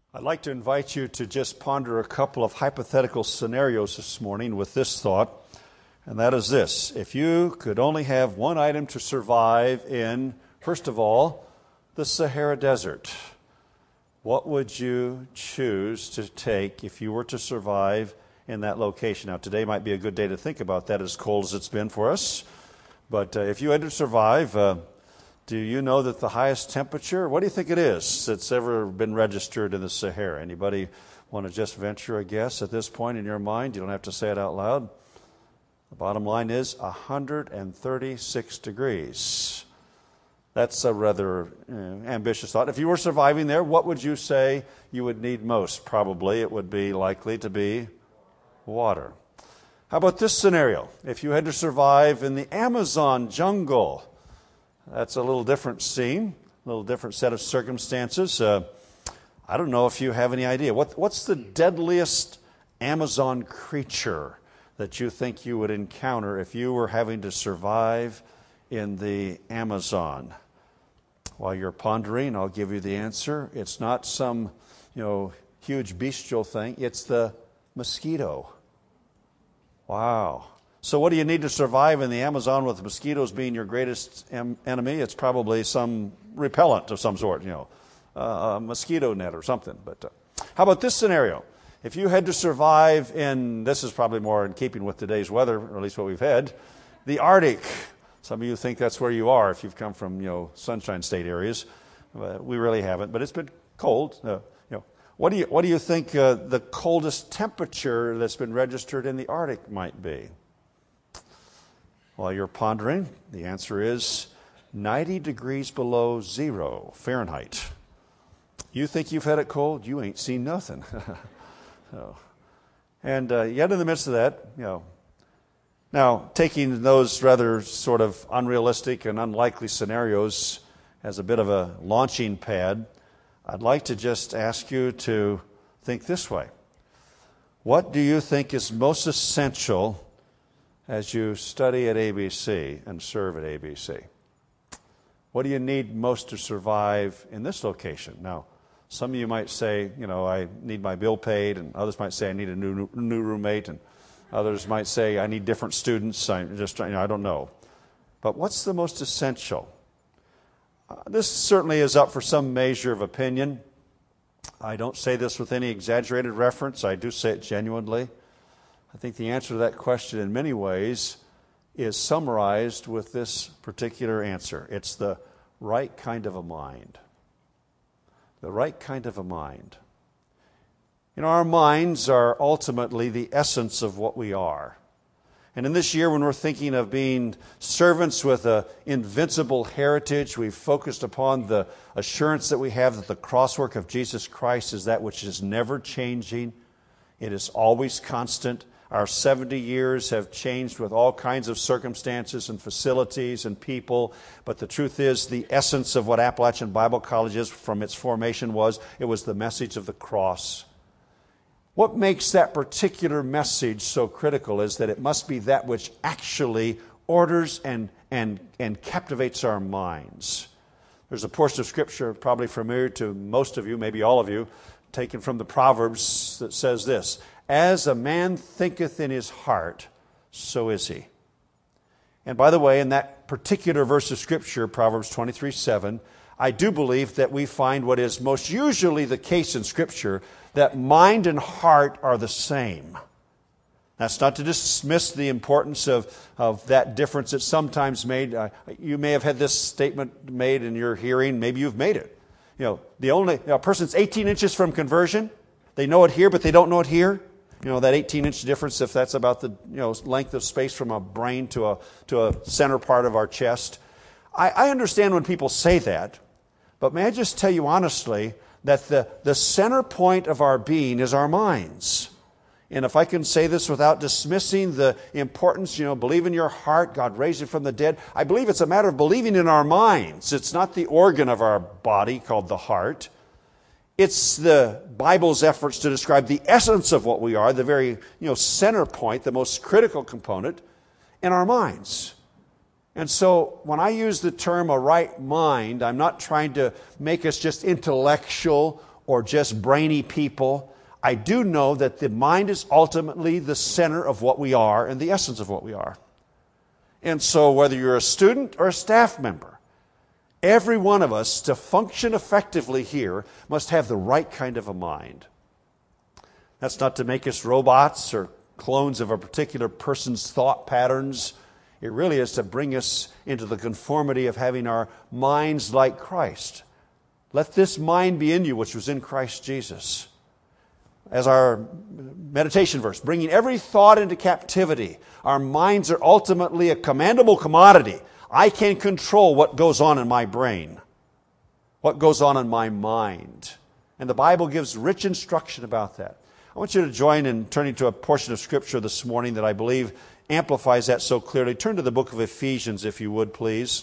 I'd like to invite you to just ponder a couple of hypothetical scenarios this morning with this thought, and that is this. If you could only have one item to survive in, first of all, the Sahara Desert, what would you choose to take if you were to survive in that location? Now, today might be a good day to think about that, as cold as it's been for us. But if you had to survive, do you know that the highest temperature, what do you think it is that's ever been registered in the Sahara? Anybody want to just venture a guess at this point in your mind? You don't have to say it out loud. The bottom line is 136 degrees. That's a rather ambitious thought. If you were surviving there, what would you say you would need most? Probably it would be likely to be water. How about this scenario? If you had to survive in the Amazon jungle, that's a little different scene, a little different set of circumstances. I don't know if you have any idea. What's the deadliest Amazon creature that you think you would encounter if you were having to survive in the Amazon? While you're pondering, I'll give you the answer. It's not some, huge bestial thing. It's the mosquito. Wow. So what do you need to survive in the Amazon with mosquitoes being your greatest enemy? It's probably some repellent of some sort, a mosquito net or something. But how about this scenario? If you had to survive in, this is probably more in keeping with today's weather, or at least what we've had, the Arctic. Some of you think that's where you are if you've come from, sunshine state areas. We really haven't, but it's been cold. What do you think the coldest temperature that's been registered in the Arctic might be? While you're pondering, the answer is 90 degrees below zero Fahrenheit. You think you've had it cold? You ain't seen nothing. And yet in the midst of that, now taking those rather sort of unrealistic and unlikely scenarios as a bit of a launching pad, I'd like to just ask you to think this way. What do you think is most essential as you study at ABC and serve at ABC? What do you need most to survive in this location? Now, some of you might say, I need my bill paid, and others might say I need a new roommate, and others might say I need different students. I don't know. But what's the most essential? This certainly is up for some measure of opinion. I don't say this with any exaggerated reference. I do say it genuinely. I think the answer to that question in many ways is summarized with this particular answer. It's the right kind of a mind. The right kind of a mind. Our minds are ultimately the essence of what we are. And in this year, when we're thinking of being servants with an invincible heritage, we've focused upon the assurance that we have that the crosswork of Jesus Christ is that which is never changing. It is always constant. Our 70 years have changed with all kinds of circumstances and facilities and people, but the truth is the essence of what Appalachian Bible College is from its formation was the message of the cross. What makes that particular message so critical is that it must be that which actually orders and captivates our minds. There's a portion of Scripture probably familiar to most of you, maybe all of you, taken from the Proverbs that says this: as a man thinketh in his heart, so is he. And by the way, in that particular verse of Scripture, Proverbs 23:7, I do believe that we find what is most usually the case in Scripture, that mind and heart are the same. That's not to dismiss the importance of that difference that's sometimes made. You may have had this statement made in your hearing. Maybe you've made it. A person's 18 inches from conversion. They know it here, but they don't know it here. That 18-inch difference, if that's about the length of space from a brain to a center part of our chest. I understand when people say that, but may I just tell you honestly that the center point of our being is our minds. And if I can say this without dismissing the importance, believe in your heart, God raised you from the dead. I believe it's a matter of believing in our minds. It's not the organ of our body called the heart. It's the Bible's efforts to describe the essence of what we are, the very, center point, the most critical component in our minds. And so when I use the term a right mind, I'm not trying to make us just intellectual or just brainy people. I do know that the mind is ultimately the center of what we are and the essence of what we are. And so whether you're a student or a staff member, every one of us, to function effectively here, must have the right kind of a mind. That's not to make us robots or clones of a particular person's thought patterns. It really is to bring us into the conformity of having our minds like Christ. Let this mind be in you, which was in Christ Jesus. As our meditation verse, bringing every thought into captivity. Our minds are ultimately a commandable commodity. I can control what goes on in my brain, what goes on in my mind. And the Bible gives rich instruction about that. I want you to join in turning to a portion of Scripture this morning that I believe amplifies that so clearly. Turn to the book of Ephesians, if you would, please.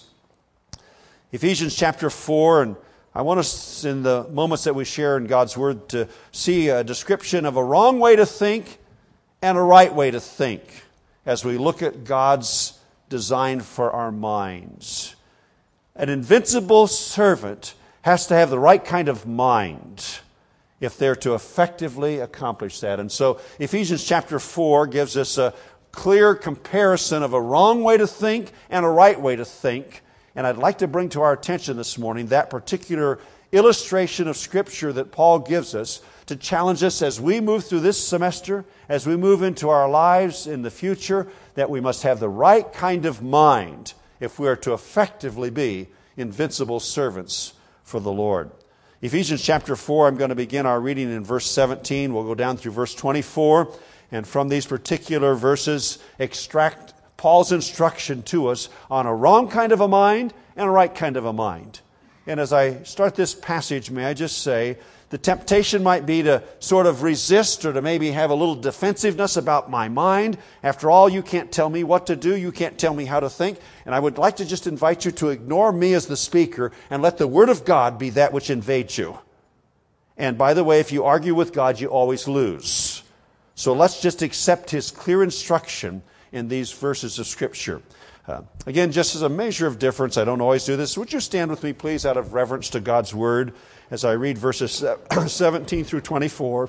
Ephesians chapter 4, and I want us, in the moments that we share in God's Word, to see a description of a wrong way to think and a right way to think as we look at God's design for our minds. An invincible servant has to have the right kind of mind if they're to effectively accomplish that. And so Ephesians chapter 4 gives us a clear comparison of a wrong way to think and a right way to think. And I'd like to bring to our attention this morning that particular illustration of Scripture that Paul gives us to challenge us as we move through this semester, as we move into our lives in the future, that we must have the right kind of mind if we are to effectively be invincible servants for the Lord. Ephesians chapter 4, I'm going to begin our reading in verse 17. We'll go down through verse 24, and from these particular verses extract Paul's instruction to us on a wrong kind of a mind and a right kind of a mind. And as I start this passage, may I just say, the temptation might be to sort of resist or to maybe have a little defensiveness about my mind. After all, you can't tell me what to do. You can't tell me how to think. And I would like to just invite you to ignore me as the speaker and let the Word of God be that which invades you. And by the way, if you argue with God, you always lose. So let's just accept His clear instruction in these verses of Scripture. Again, just as a measure of difference, I don't always do this. Would you stand with me, please, out of reverence to God's Word as I read verses 17 through 24.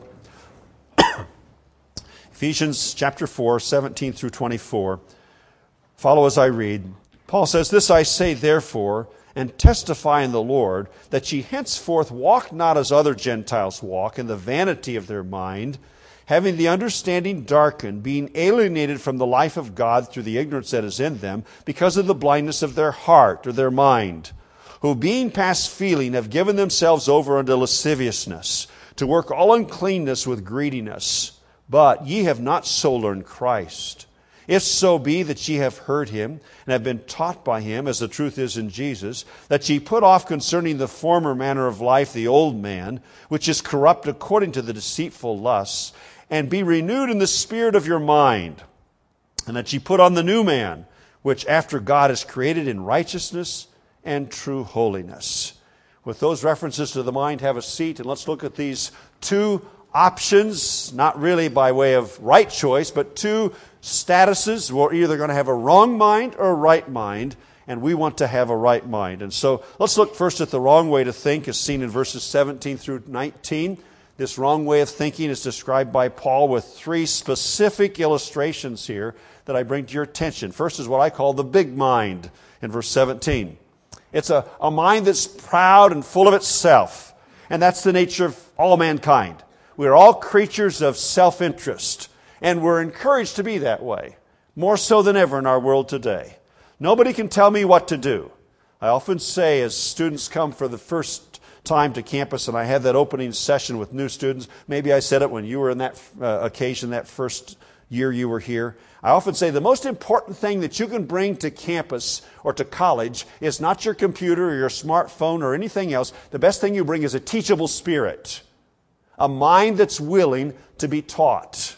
Ephesians chapter 4, 17 through 24. Follow as I read. Paul says, "This I say therefore, and testify in the Lord, that ye henceforth walk not as other Gentiles walk, in the vanity of their mind, having the understanding darkened, being alienated from the life of God through the ignorance that is in them, because of the blindness of their heart or their mind, who being past feeling have given themselves over unto lasciviousness, to work all uncleanness with greediness. But ye have not so learned Christ. If so be that ye have heard Him, and have been taught by Him, as the truth is in Jesus, that ye put off concerning the former manner of life the old man, which is corrupt according to the deceitful lusts, and be renewed in the spirit of your mind, and that ye put on the new man, which after God is created in righteousness and true holiness." With those references to the mind, have a seat, and let's look at these two options, not really by way of right choice, but two statuses. We're either going to have a wrong mind or a right mind, and we want to have a right mind. And so let's look first at the wrong way to think, as seen in verses 17 through 19. This wrong way of thinking is described by Paul with three specific illustrations here that I bring to your attention. First is what I call the big mind in verse 17. It's a mind that's proud and full of itself. And that's the nature of all mankind. We're all creatures of self-interest. And we're encouraged to be that way, more so than ever in our world today. Nobody can tell me what to do. I often say, as students come for the first time to campus, and I had that opening session with new students, maybe I said it when you were in that occasion, that first year you were here. I often say the most important thing that you can bring to campus or to college is not your computer or your smartphone or anything else. The best thing you bring is a teachable spirit, a mind that's willing to be taught.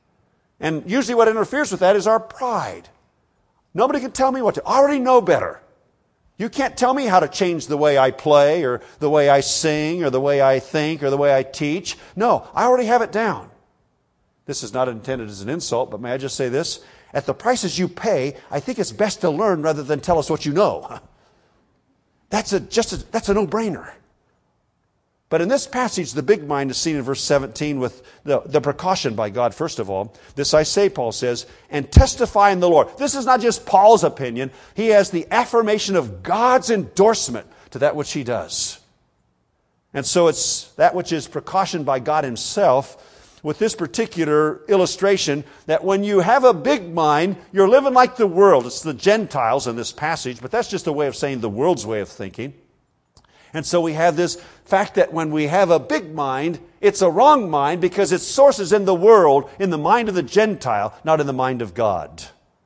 And usually what interferes with that is our pride. Nobody can tell me what to. I already know better. You can't tell me how to change the way I play or the way I sing or the way I think or the way I teach. No, I already have it down. This is not intended as an insult, but may I just say this? At the prices you pay, I think it's best to learn rather than tell us what you know. That's a no-brainer. But in this passage, the big mind is seen in verse 17 with the precaution by God, first of all. This I say, Paul says, and testify in the Lord. This is not just Paul's opinion. He has the affirmation of God's endorsement to that which he does. And so it's that which is precautioned by God himself with this particular illustration that when you have a big mind, you're living like the world. It's the Gentiles in this passage, but that's just a way of saying the world's way of thinking. And so we have this fact that when we have a big mind, it's a wrong mind because its source is in the world, in the mind of the Gentile, not in the mind of God.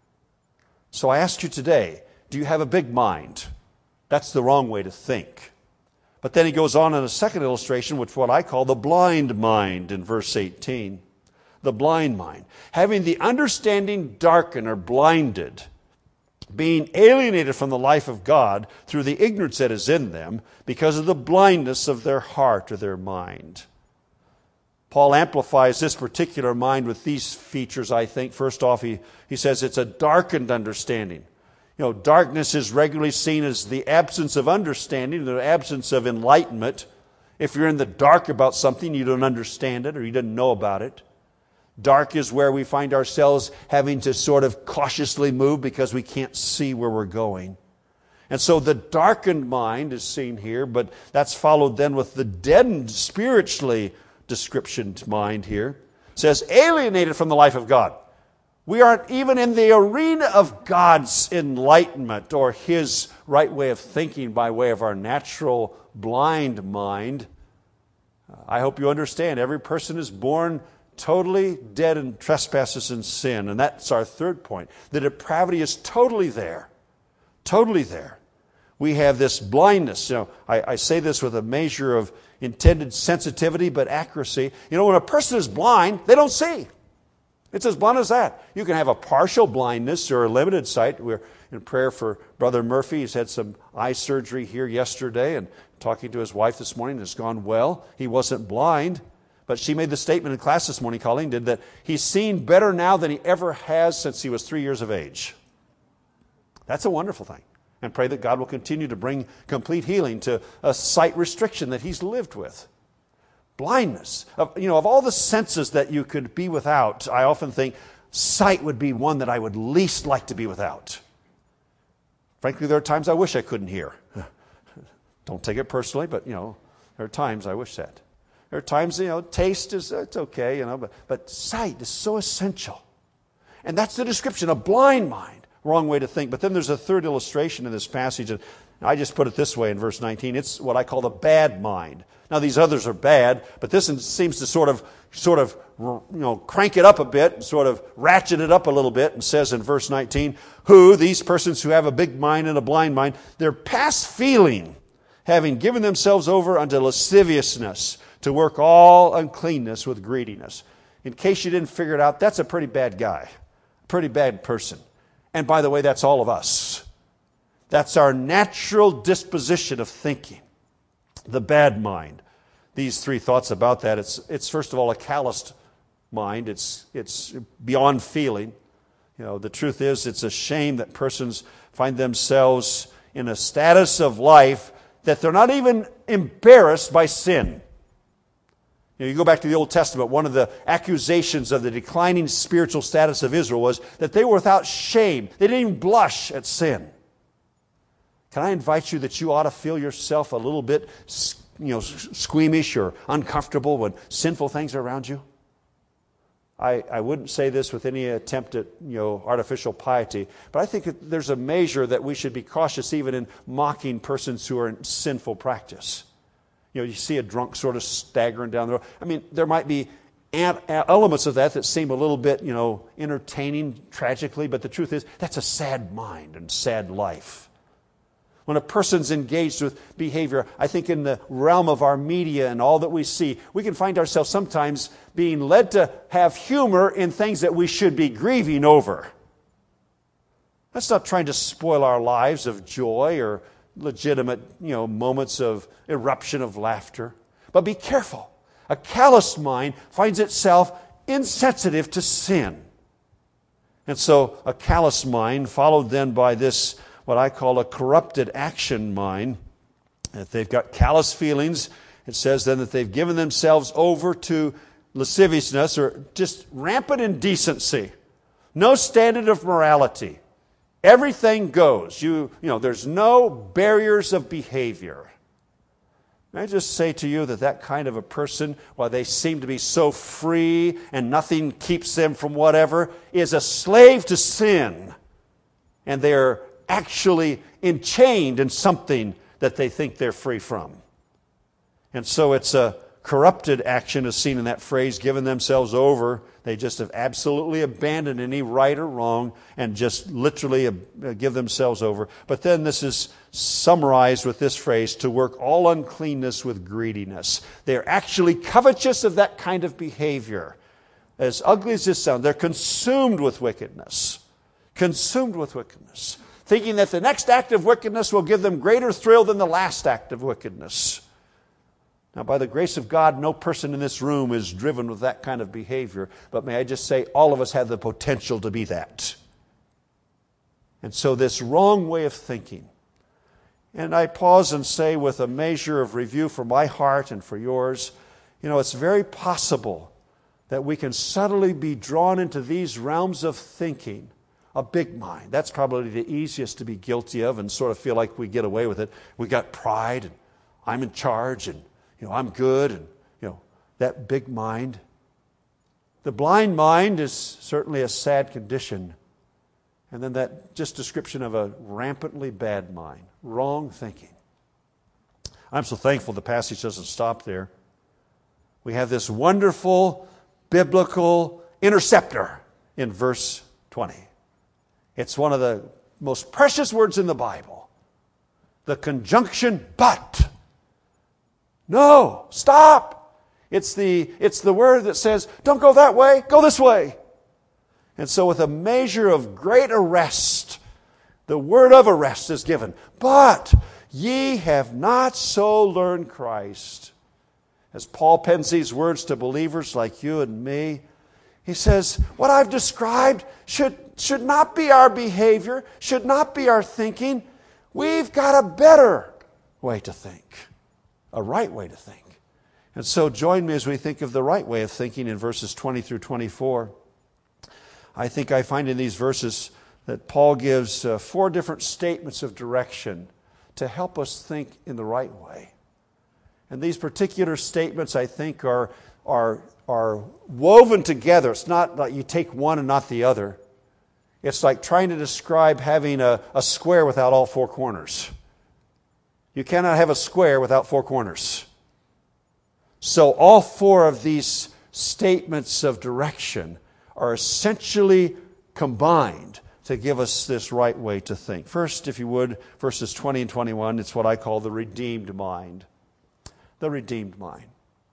So I ask you today, do you have a big mind? That's the wrong way to think. But then he goes on in a second illustration, which is what I call the blind mind in verse 18. The blind mind. Having the understanding darkened or blinded, being alienated from the life of God through the ignorance that is in them because of the blindness of their heart or their mind. Paul amplifies this particular mind with these features, I think. First off, he says it's a darkened understanding. You know, darkness is regularly seen as the absence of understanding, the absence of enlightenment. If you're in the dark about something, you don't understand it or you didn't know about it. Dark is where we find ourselves having to sort of cautiously move because we can't see where we're going. And so the darkened mind is seen here, but that's followed then with the deadened spiritually descriptioned mind here. It says alienated from the life of God. We aren't even in the arena of God's enlightenment or His right way of thinking by way of our natural blind mind. I hope you understand, every person is born totally dead in trespasses and sin. And that's our third point. The depravity is totally there. Totally there. We have this blindness. You know, I say this with a measure of intended sensitivity but accuracy. You know, when a person is blind, they don't see. It's as blunt as that. You can have a partial blindness or a limited sight. We're in prayer for Brother Murphy. He's had some eye surgery here yesterday, and talking to his wife this morning, it's gone well. He wasn't blind. But she made the statement in class this morning, Colleen did, that he's seen better now than he ever has since he was 3 years of age. That's a wonderful thing. And pray that God will continue to bring complete healing to a sight restriction that he's lived with. Blindness. Of all the senses that you could be without, I often think sight would be one that I would least like to be without. Frankly, there are times I wish I couldn't hear. Don't take it personally, but, there are times I wish that. There are times, taste is, it's okay, but sight is so essential. And that's the description, a blind mind. Wrong way to think. But then there's a third illustration in this passage, and I just put it this way in verse 19. It's what I call the bad mind. Now, these others are bad, but this seems to sort of crank it up a bit, sort of ratchet it up a little bit, and says in verse 19, these persons who have a big mind and a blind mind, they're past feeling, having given themselves over unto lasciviousness, to work all uncleanness with greediness. In case you didn't figure it out, that's a pretty bad guy, a pretty bad person. And by the way, that's all of us. That's our natural disposition of thinking. The bad mind. These three thoughts about that. It's first of all a calloused mind. It's beyond feeling. The truth is, it's a shame that persons find themselves in a status of life that they're not even embarrassed by sin. You go back to the Old Testament, one of the accusations of the declining spiritual status of Israel was that they were without shame. They didn't even blush at sin. Can I invite you that you ought to feel yourself a little bit, squeamish or uncomfortable when sinful things are around you? I wouldn't say this with any attempt at, artificial piety, but I think there's a measure that we should be cautious even in mocking persons who are in sinful practice. You see a drunk sort of staggering down the road. I mean, there might be elements of that seem a little bit, entertaining, tragically, but the truth is, that's a sad mind and sad life. When a person's engaged with behavior, I think in the realm of our media and all that we see, we can find ourselves sometimes being led to have humor in things that we should be grieving over. That's not trying to spoil our lives of joy or legitimate, moments of eruption of laughter. But be careful. A calloused mind finds itself insensitive to sin. And so a calloused mind, followed then by this, what I call a corrupted action mind. If they've got callous feelings It says then that they've given themselves over to lasciviousness, or just rampant indecency. No standard of morality. Everything goes. There's no barriers of behavior. May I just say to you that kind of a person, while they seem to be so free and nothing keeps them from whatever, is a slave to sin. And they're actually enchained in something that they think they're free from. And so it's a corrupted action as seen in that phrase, given themselves over. They just have absolutely abandoned any right or wrong and just literally give themselves over. But then this is summarized with this phrase, to work all uncleanness with greediness. They're actually covetous of that kind of behavior. As ugly as this sounds, they're consumed with wickedness. Consumed with wickedness. Thinking that the next act of wickedness will give them greater thrill than the last act of wickedness. Now, by the grace of God, no person in this room is driven with that kind of behavior. But may I just say, all of us have the potential to be that. And so this wrong way of thinking. And I pause and say with a measure of review for my heart and for yours, it's very possible that we can subtly be drawn into these realms of thinking. A big mind. That's probably the easiest to be guilty of and sort of feel like we get away with it. We got pride and I'm in charge and I'm good, and that big mind. The blind mind is certainly a sad condition. And then that just description of a rampantly bad mind, wrong thinking. I'm so thankful the passage doesn't stop there. We have this wonderful biblical interceptor in verse 20. It's one of the most precious words in the Bible. The conjunction but. No, stop. It's the word that says, don't go that way, go this way. And so with a measure of great arrest, the word of arrest is given. But ye have not so learned Christ. As Paul pens these words to believers like you and me, he says, what I've described should not be our behavior, should not be our thinking. We've got a better way to think. A right way to think. And so join me as we think of the right way of thinking in verses 20 through 24. I think I find in these verses that Paul gives 4 different statements of direction to help us think in the right way. And these particular statements, I think, are woven together. It's not like you take one and not the other. It's like trying to describe having a square without all 4 corners. You cannot have a square without 4 corners. So all 4 of these statements of direction are essentially combined to give us this right way to think. First, if you would, verses 20 and 21, it's what I call the redeemed mind. The redeemed mind.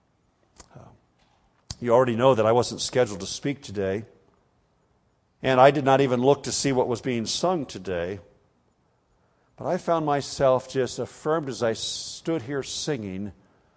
You already know that I wasn't scheduled to speak today, and I did not even look to see what was being sung today. But I found myself just affirmed as I stood here singing,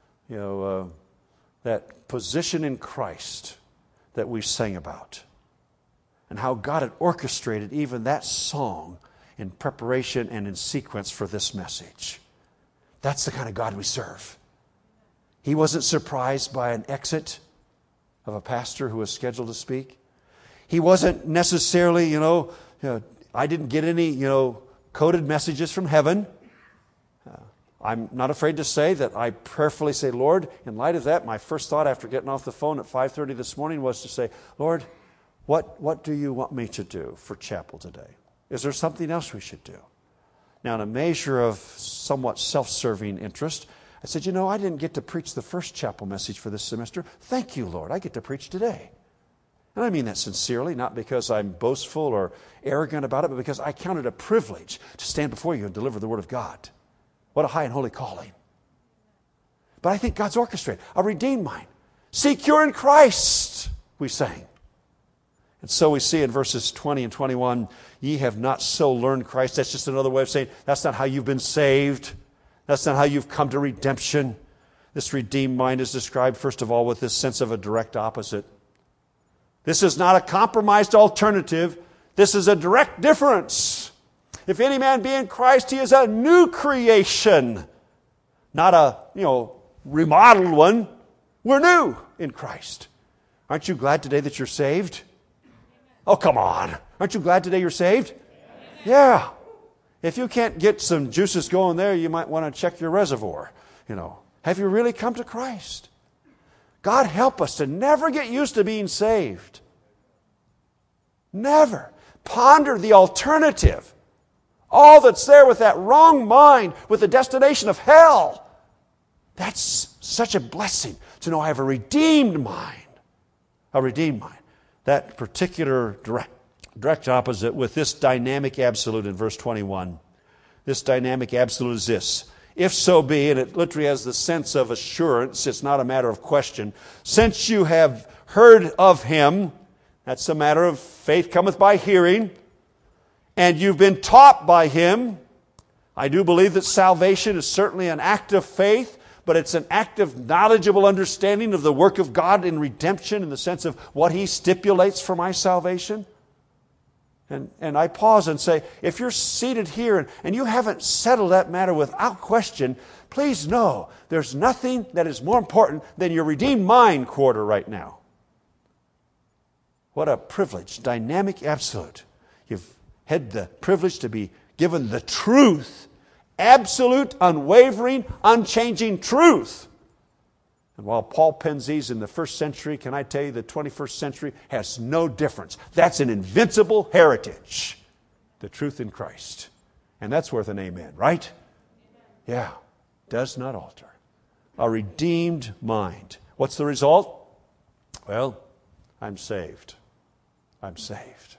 that position in Christ that we sang about. And how God had orchestrated even that song in preparation and in sequence for this message. That's the kind of God we serve. He wasn't surprised by an exit of a pastor who was scheduled to speak. He wasn't necessarily, I didn't get any, coded messages from heaven. I'm not afraid to say that I prayerfully say, Lord, in light of that, my first thought after getting off the phone at 5:30 this morning was to say, Lord, what do you want me to do for chapel today? Is there something else we should do? Now, in a measure of somewhat self-serving interest, I said, I didn't get to preach the first chapel message for this semester. Thank you, Lord. I get to preach today. And I mean that sincerely, not because I'm boastful or arrogant about it, but because I count it a privilege to stand before you and deliver the Word of God. What a high and holy calling. But I think God's orchestrated a redeemed mind. Secure in Christ, we sang. And so we see in verses 20 and 21, ye have not so learned Christ. That's just another way of saying that's not how you've been saved. That's not how you've come to redemption. This redeemed mind is described, first of all, with this sense of a direct opposite. This is not a compromised alternative. This is a direct difference. If any man be in Christ, he is a new creation. Not a, remodeled one. We're new in Christ. Aren't you glad today that you're saved? Oh, come on. Aren't you glad today you're saved? Yeah. If you can't get some juices going there, you might want to check your reservoir. Have you really come to Christ? God help us to never get used to being saved. Never. Ponder the alternative. All that's there with that wrong mind, with the destination of hell. That's such a blessing to know I have a redeemed mind. A redeemed mind. That particular direct opposite with this dynamic absolute in verse 21. This dynamic absolute is this. If so be, and it literally has the sense of assurance, it's not a matter of question. Since you have heard of Him, that's a matter of faith cometh by hearing, and you've been taught by Him. I do believe that salvation is certainly an act of faith, but it's an act of knowledgeable understanding of the work of God in redemption in the sense of what He stipulates for my salvation. And I pause and say, if you're seated here and you haven't settled that matter without question, please know there's nothing that is more important than your redeemed mind quarter right now. What a privilege, dynamic absolute. You've had the privilege to be given the truth, absolute, unwavering, unchanging truth. And while Paul pens these in the first century, can I tell you the 21st century has no difference. That's an invincible heritage. The truth in Christ. And that's worth an amen, right? Yeah. Does not alter. A redeemed mind. What's the result? Well, I'm saved. I'm saved.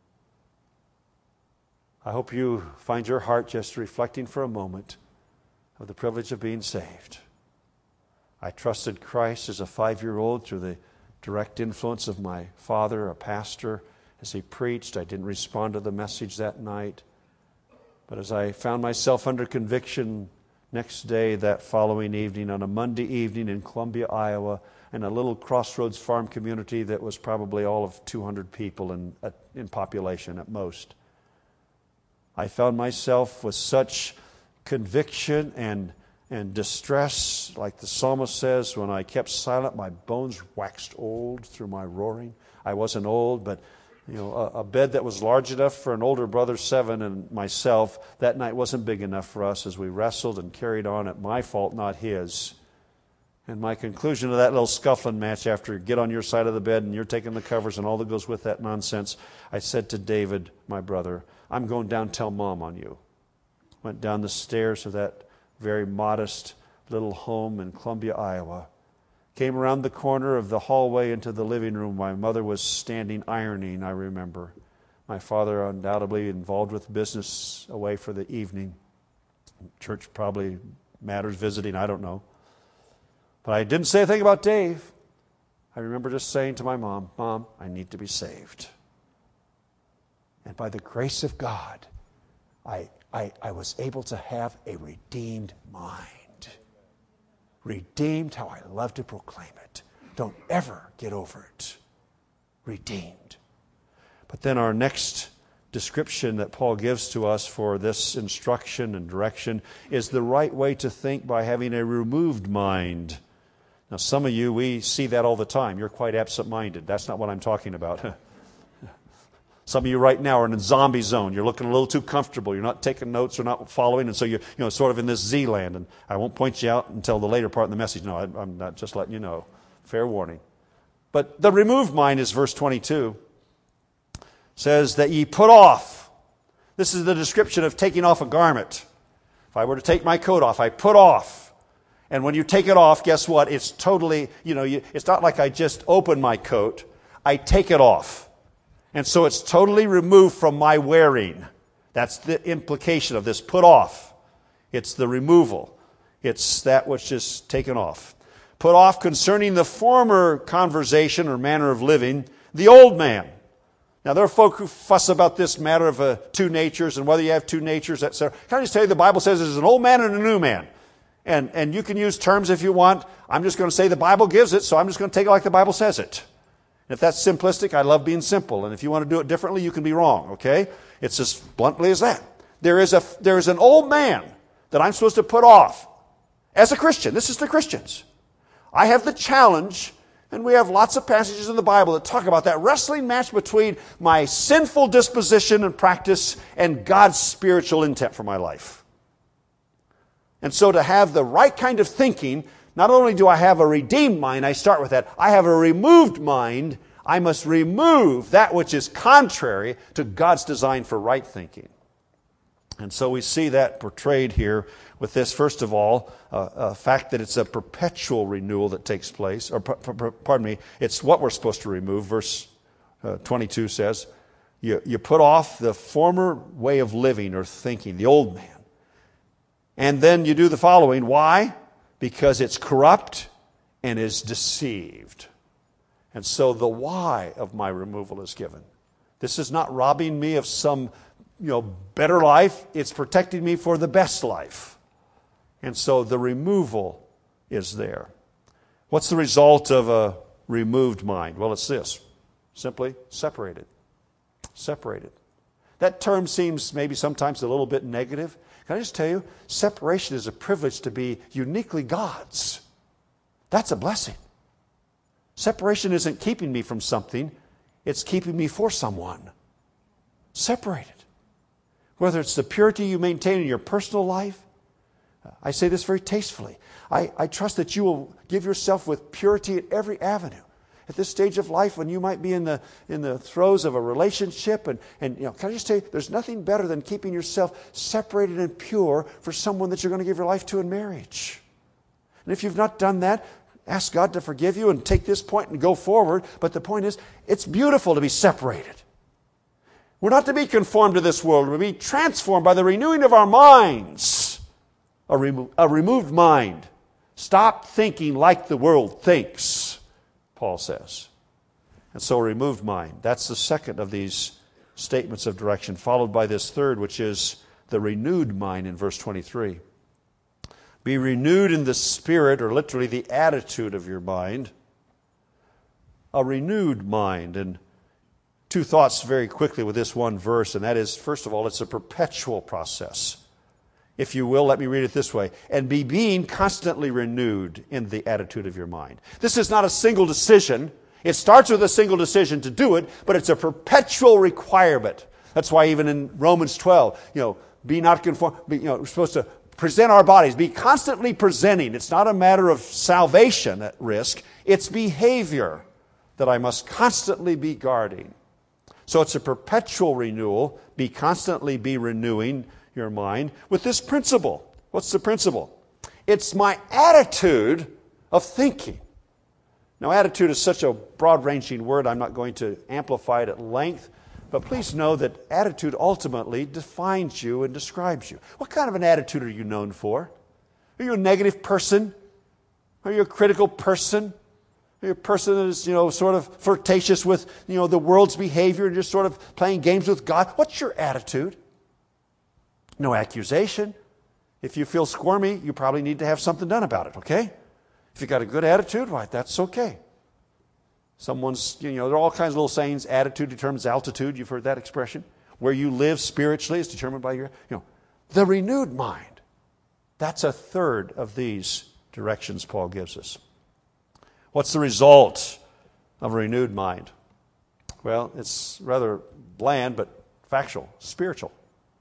I hope you find your heart just reflecting for a moment of the privilege of being saved. I trusted Christ as a 5-year-old through the direct influence of my father, a pastor, as he preached. I didn't respond to the message that night. But as I found myself under conviction next day, that following evening, on a Monday evening in Columbia, Iowa, in a little crossroads farm community that was probably all of 200 people in population at most, I found myself with such conviction and distress, like the psalmist says, when I kept silent, my bones waxed old through my roaring. I wasn't old, but a bed that was large enough for an older brother, 7, and myself, that night wasn't big enough for us as we wrestled and carried on at my fault, not his. And my conclusion to that little scuffling match after get on your side of the bed and you're taking the covers and all that goes with that nonsense, I said to David, my brother, I'm going down to tell Mom on you. Went down the stairs of that very modest little home in Columbia, Iowa. Came around the corner of the hallway into the living room. My mother was standing ironing, I remember. My father undoubtedly involved with business away for the evening. Church probably matters, visiting, I don't know. But I didn't say a thing about Dave. I remember just saying to my mom, Mom, I need to be saved. And by the grace of God, I was able to have a redeemed mind. Redeemed, how I love to proclaim it. Don't ever get over it. Redeemed. But then our next description that Paul gives to us for this instruction and direction is the right way to think by having a removed mind. Now, some of you, we see that all the time. You're quite absent-minded. That's not what I'm talking about. Some of you right now are in a zombie zone. You're looking a little too comfortable. You're not taking notes or not following, and so you're sort of in this Z-land. And I won't point you out until the later part of the message. No, I'm not just letting you know. Fair warning. But the removed mind is verse 22. Says that ye put off. This is the description of taking off a garment. If I were to take my coat off, I put off. And when you take it off, guess what? It's totally, it's not like I just open my coat. I take it off. And so it's totally removed from my wearing. That's the implication of this put off. It's the removal. It's that which is taken off. Put off concerning the former conversation or manner of living, the old man. Now, there are folk who fuss about this matter of two natures and whether you have two natures, etc. Can I just tell you, the Bible says there's an old man and a new man. And you can use terms if you want. I'm just going to say the Bible gives it, so I'm just going to take it like the Bible says it. If that's simplistic, I love being simple. And if you want to do it differently, you can be wrong, okay? It's as bluntly as that. There is an old man that I'm supposed to put off. As a Christian, this is the Christians. I have the challenge, and we have lots of passages in the Bible that talk about that wrestling match between my sinful disposition and practice and God's spiritual intent for my life. And so to have the right kind of thinking, not only do I have a redeemed mind, I start with that, I have a removed mind. I must remove that which is contrary to God's design for right thinking. And so we see that portrayed here with this, first of all, a fact that it's a perpetual renewal that takes place. Or, pardon me, it's what we're supposed to remove. Verse 22 says, you put off the former way of living or thinking, the old man. And then you do the following. Why? Because it's corrupt and is deceived. And so the why of my removal is given. This is not robbing me of some better life. It's protecting me for the best life. And so the removal is there. What's the result of a removed mind? Well, it's this. Simply separated. Separated. That term seems maybe sometimes a little bit negative. Can I just tell you, separation is a privilege to be uniquely God's. That's a blessing. Separation isn't keeping me from something. It's keeping me for someone. Separated. Whether it's the purity you maintain in your personal life, I say this very tastefully. I trust that you will give yourself with purity at every avenue. At this stage of life when you might be in the throes of a relationship and can I just tell you, there's nothing better than keeping yourself separated and pure for someone that you're going to give your life to in marriage. And if you've not done that, ask God to forgive you and take this point and go forward. But the point is, it's beautiful to be separated. We're not to be conformed to this world. We're to be transformed by the renewing of our minds. A removed mind. Stop thinking like the world thinks, Paul says. And so a removed mind. That's the second of these statements of direction, followed by this third, which is the renewed mind in verse 23. Be renewed in the spirit, or literally the attitude of your mind. A renewed mind. And two thoughts very quickly with this one verse, and that is, first of all, it's a perpetual process. If you will, let me read it this way. And be being constantly renewed in the attitude of your mind. This is not a single decision. It starts with a single decision to do it, but it's a perpetual requirement. That's why even in Romans 12, be not conformed, we're supposed to present our bodies, be constantly presenting. It's not a matter of salvation at risk. It's behavior that I must constantly be guarding. So it's a perpetual renewal. Constantly be renewing your mind with this principle. What's the principle? It's my attitude of thinking. Now, attitude is such a broad-ranging word, I'm not going to amplify it at length, but please know that attitude ultimately defines you and describes you. What kind of an attitude are you known for? Are you a negative person? Are you a critical person? Are you a person that is, sort of flirtatious with, the world's behavior and just sort of playing games with God? What's your attitude? No accusation. If you feel squirmy, you probably need to have something done about it, okay? If you've got a good attitude, why, that's okay. Someone's, there are all kinds of little sayings. Attitude determines altitude. You've heard that expression. Where you live spiritually is determined by your, the renewed mind. That's a third of these directions Paul gives us. What's the result of a renewed mind? Well, it's rather bland, but factual. Spiritual.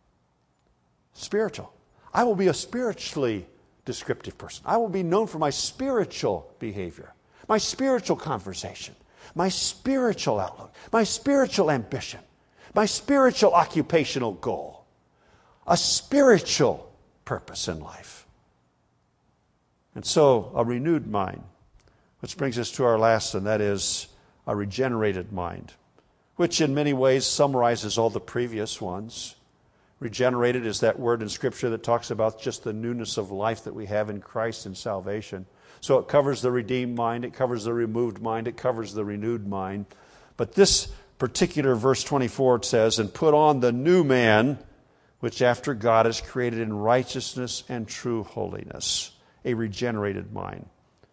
Spiritual. I will be a spiritually descriptive person. I will be known for my spiritual behavior, my spiritual conversation, my spiritual outlook, my spiritual ambition, my spiritual occupational goal, a spiritual purpose in life. And so, a renewed mind, which brings us to our last, and that is a regenerated mind, which in many ways summarizes all the previous ones. Regenerated is that word in Scripture that talks about just the newness of life that we have in Christ and salvation. So it covers the redeemed mind, it covers the removed mind, it covers the renewed mind. But this particular verse 24 says, and put on the new man, which after God is created in righteousness and true holiness. A regenerated mind.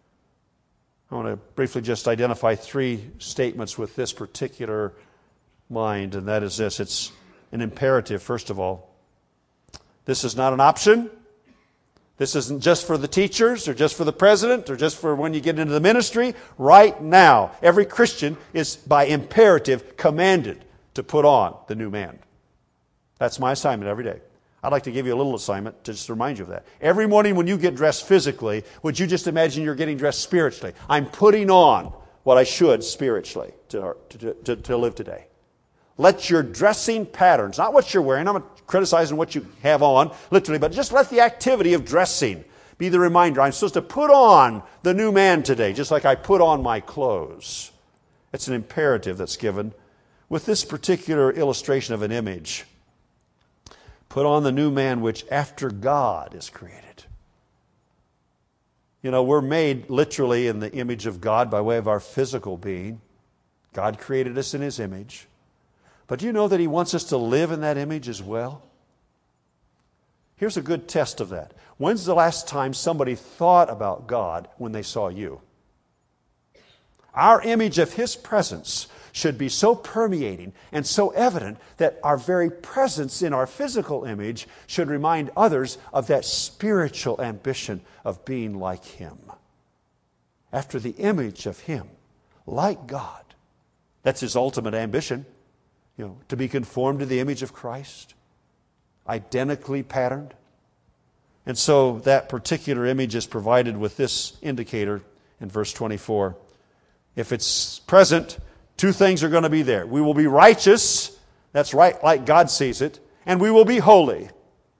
I want to briefly just identify three statements with this particular mind, and that is this. It's an imperative, first of all. This is not an option. This isn't just for the teachers or just for the president or just for when you get into the ministry. Right now, every Christian is by imperative commanded to put on the new man. That's my assignment every day. I'd like to give you a little assignment to just remind you of that. Every morning when you get dressed physically, would you just imagine you're getting dressed spiritually? I'm putting on what I should spiritually to live today. Let your dressing patterns, not what you're wearing, I'm not criticizing what you have on, literally, but just let the activity of dressing be the reminder. I'm supposed to put on the new man today, just like I put on my clothes. It's an imperative that's given with this particular illustration of an image. Put on the new man which after God is created. You know, we're made literally in the image of God by way of our physical being. God created us in His image. But do you know that He wants us to live in that image as well? Here's a good test of that. When's the last time somebody thought about God when they saw you? Our image of His presence should be so permeating and so evident that our very presence in our physical image should remind others of that spiritual ambition of being like Him. After the image of Him, like God. That's His ultimate ambition, to be conformed to the image of Christ, identically patterned. And so that particular image is provided with this indicator in verse 24. If it's present, two things are going to be there. We will be righteous, that's right, like God sees it, and we will be holy.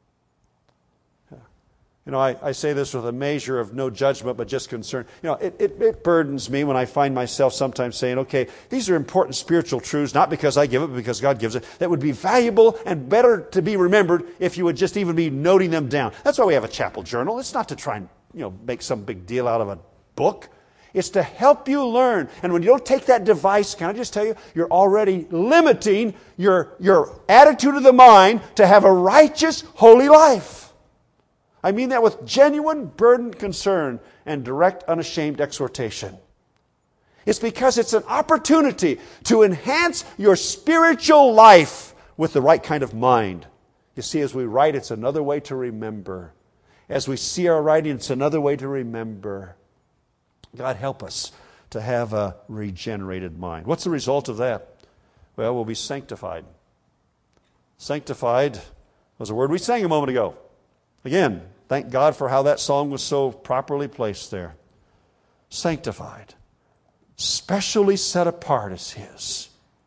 I say this with a measure of no judgment, but just concern. It burdens me when I find myself sometimes saying, okay, these are important spiritual truths, not because I give it, but because God gives it, that would be valuable and better to be remembered if you would just even be noting them down. That's why we have a chapel journal. It's not to try and, make some big deal out of a book. It's to help you learn. And when you don't take that device, can I just tell you, you're already limiting your attitude of the mind to have a righteous, holy life. I mean that with genuine, burdened concern and direct, unashamed exhortation. It's because it's an opportunity to enhance your spiritual life with the right kind of mind. You see, as we write, it's another way to remember. As we see our writing, it's another way to remember. God help us to have a regenerated mind. What's the result of that? Well, we'll be sanctified. Sanctified was a word we sang a moment ago. Again, thank God for how that song was so properly placed there. Sanctified. Specially set apart as His.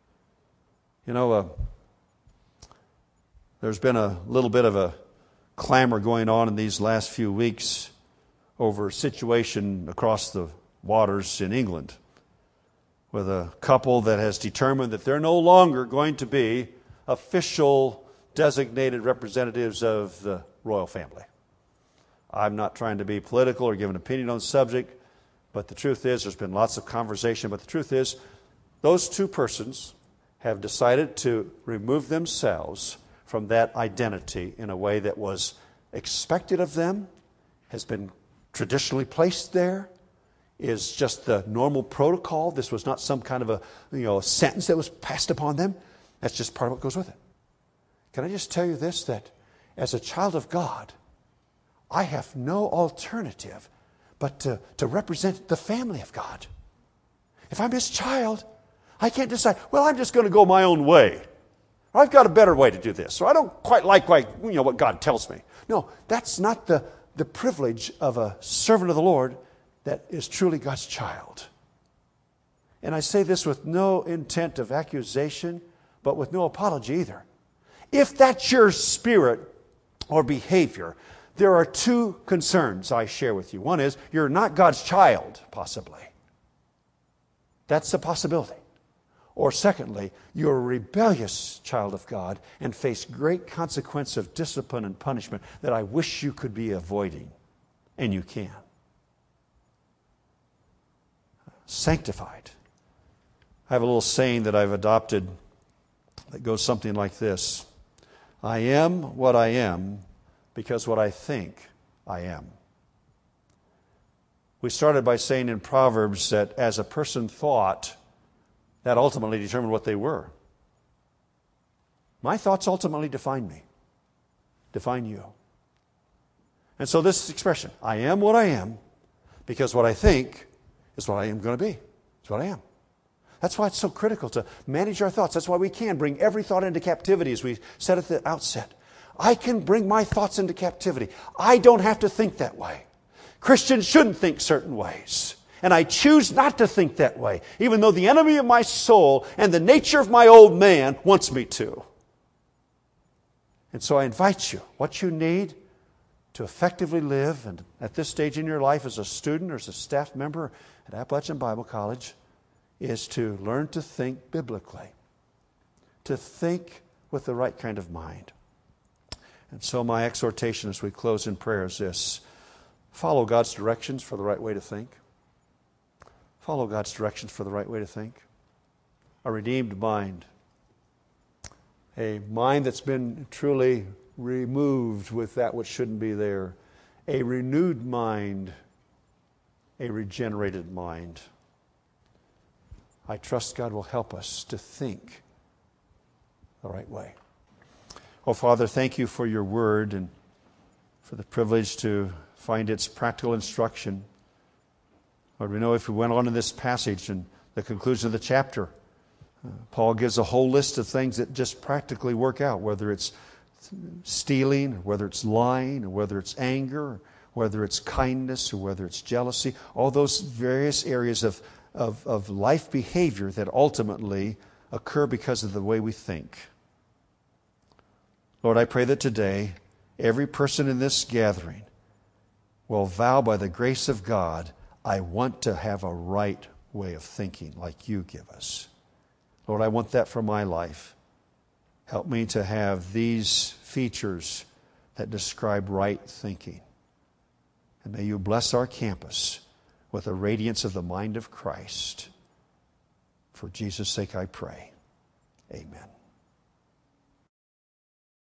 There's been a little bit of a clamor going on in these last few weeks over a situation across the waters in England with a couple that has determined that they're no longer going to be official designated representatives of the royal family. I'm not trying to be political or give an opinion on the subject, but the truth is, there's been lots of conversation, but the truth is, those two persons have decided to remove themselves from that identity in a way that was expected of them, has been traditionally placed there, is just the normal protocol. This was not some kind of a sentence that was passed upon them. That's just part of what goes with it. Can I just tell you this, that as a child of God, I have no alternative but to represent the family of God. If I'm His child, I can't decide, well, I'm just going to go my own way. Or I've got a better way to do this. Or I don't quite like what God tells me. No, that's not the privilege of a servant of the Lord that is truly God's child. And I say this with no intent of accusation, but with no apology either. If that's your spirit or behavior, there are two concerns I share with you. One is, you're not God's child, possibly. That's a possibility. Or secondly, you're a rebellious child of God and face great consequence of discipline and punishment that I wish you could be avoiding. And you can. Sanctified. I have a little saying that I've adopted that goes something like this. I am what I am because what I think I am. We started by saying in Proverbs that as a person thought, that ultimately determined what they were. My thoughts ultimately define me, define you. And so this expression, I am what I am, because what I think is what I am going to be. It's what I am. That's why it's so critical to manage our thoughts. That's why we can bring every thought into captivity, as we said at the outset. I can bring my thoughts into captivity. I don't have to think that way. Christians shouldn't think certain ways. And I choose not to think that way, even though the enemy of my soul and the nature of my old man wants me to. And so I invite you, what you need to effectively live, and at this stage in your life as a student or as a staff member at Appalachian Bible College, is to learn to think biblically, to think with the right kind of mind. And so my exhortation as we close in prayer is this: follow God's directions for the right way to think. Follow God's directions for the right way to think. A redeemed mind. A mind that's been truly removed with that which shouldn't be there. A renewed mind. A regenerated mind. I trust God will help us to think the right way. Oh, Father, thank you for your word and for the privilege to find its practical instruction. Lord, we know if we went on in this passage and the conclusion of the chapter, Paul gives a whole list of things that just practically work out, whether it's stealing, or whether it's lying, or whether it's anger, or whether it's kindness, or whether it's jealousy, all those various areas of life behavior that ultimately occur because of the way we think. Lord, I pray that today every person in this gathering will vow by the grace of God, I want to have a right way of thinking like you give us. Lord, I want that for my life. Help me to have these features that describe right thinking. And may you bless our campus with the radiance of the mind of Christ. For Jesus' sake I pray. Amen.